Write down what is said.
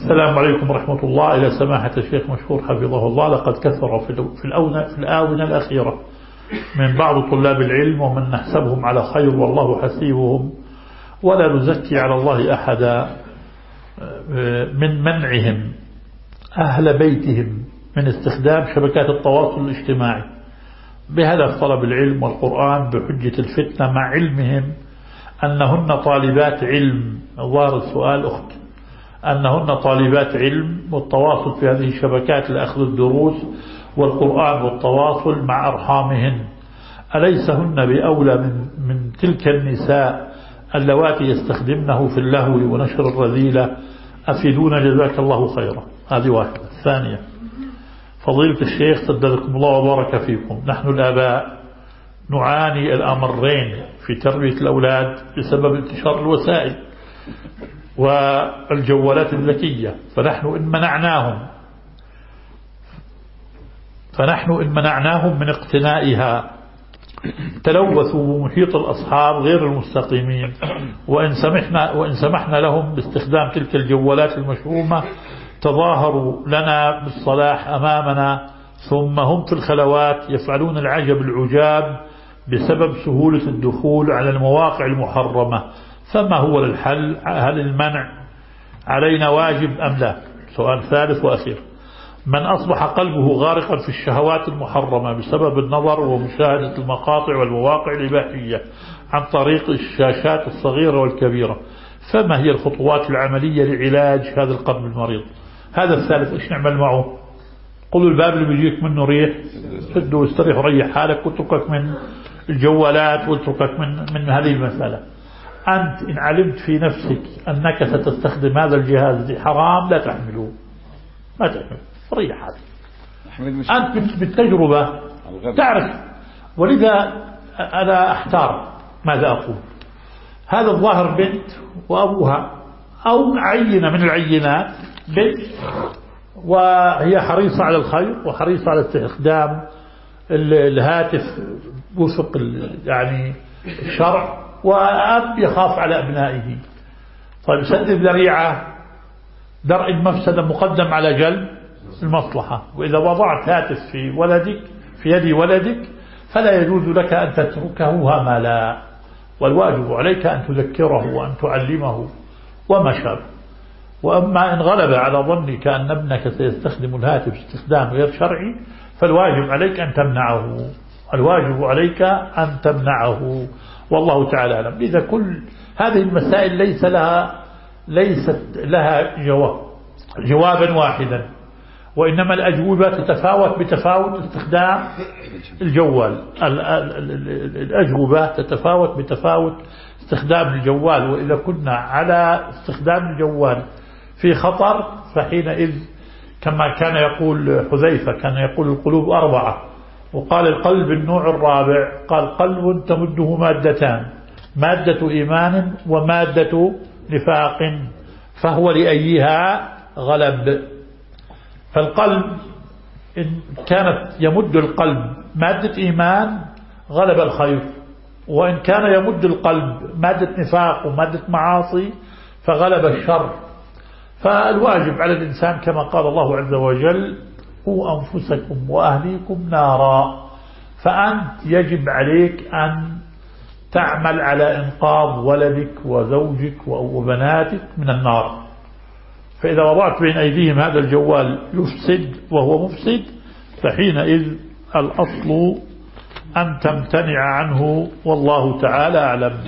السلام عليكم ورحمة الله. إلى سماحة الشيخ مشهور حفظه الله، لقد كثر في الآونة الأخيرة من بعض طلاب العلم ومن نحسبهم على خير والله حسيبهم، ولا نزكي على الله أحدا، من منعهم أهل بيتهم من استخدام شبكات التواصل الاجتماعي بهدف طلب العلم والقرآن بحجة الفتنة، مع علمهم أنهن طالبات علم. ظاهر السؤال أخت أنهن طالبات علم، والتواصل في هذه الشبكات لأخذ الدروس والقرآن والتواصل مع أرحامهن، أليسهن بأولى من تلك النساء اللواتي يستخدمنه في اللهو ونشر الرذيلة؟ أفيدونا جزاك الله خيرا. هذه واحدة. الثانية، فضيلة الشيخ سددكم الله وبارك فيكم، نحن الآباء نعاني الأمرين في تربية الأولاد بسبب انتشار الوسائل والجوالات الذكية، فنحن إن منعناهم من اقتنائها تلوثوا بمحيط الأصحاب غير المستقيمين، وإن سمحنا لهم باستخدام تلك الجوالات المشؤومة تظاهروا لنا بالصلاح أمامنا، ثم هم في الخلوات يفعلون العجب العجاب بسبب سهولة الدخول على المواقع المحرمة. فما هو الحل؟ هل المنع علينا واجب أم لا؟ سؤال ثالث وأخير، من أصبح قلبه غارقا في الشهوات المحرمة بسبب النظر ومشاهدة المقاطع والمواقع الإباحية عن طريق الشاشات الصغيرة والكبيرة، فما هي الخطوات العملية لعلاج هذا القلب المريض؟ هذا الثالث إيش نعمل معه؟ قلوا الباب اللي بيجيك منه ريح سده واستريح وريح حالك، واتركك من الجوالات واتركك من هذه المسألة. أنت إن علمت في نفسك أنك ستستخدم هذا الجهاز حرام لا تحمله، ما تحمله، ريح حالك. أنت بالتجربة تعرف. ولذا أنا أحتار ماذا أقول. هذا الظاهر بنت وأبوها أو عينة من العينات، بنت وهي حريصة على الخير وحريصة على استخدام الهاتف وفق يعني الشرع، وأب يخاف على أبنائه. طيب سد الذريعة، درء المفسدة مقدم على جلب المصلحة. وإذا وضعت هاتف في يد ولدك فلا يجوز لك أن تتركه هملا، والواجب عليك أن تذكره وأن تعلمه وما شابه. وأما إن غلب على ظنك أن ابنك سيستخدم الهاتف استخدام غير شرعي فالواجب عليك أن تمنعه، الواجب عليك أن تمنعه، والله تعالى أعلم. إذا كل هذه المسائل ليست لها جوابا واحدا، وإنما الأجوبة تتفاوت بتفاوت استخدام الجوال. الأجوبة تتفاوت بتفاوت استخدام الجوال. وإذا كنا على استخدام الجوال في خطر فحينئذ كما كان يقول حذيفة، كان يقول القلوب أربعة، وقال القلب النوع الرابع، قال قلب تمده مادتان، مادة إيمان ومادة نفاق، فهو لأيها غلب. فالقلب إن كانت يمد القلب مادة إيمان غلب الخير، وإن كان يمد القلب مادة نفاق ومادة معاصي فغلب الشر. فالواجب على الإنسان كما قال الله عز وجل: قوا أنفسكم وأهليكم نارا. فأنت يجب عليك أن تعمل على إنقاذ ولدك وزوجك وبناتك من النار. فإذا وضعت بين أيديهم هذا الجوال يفسد وهو مفسد فحينئذ الأصل أن تمتنع عنه، والله تعالى أعلم.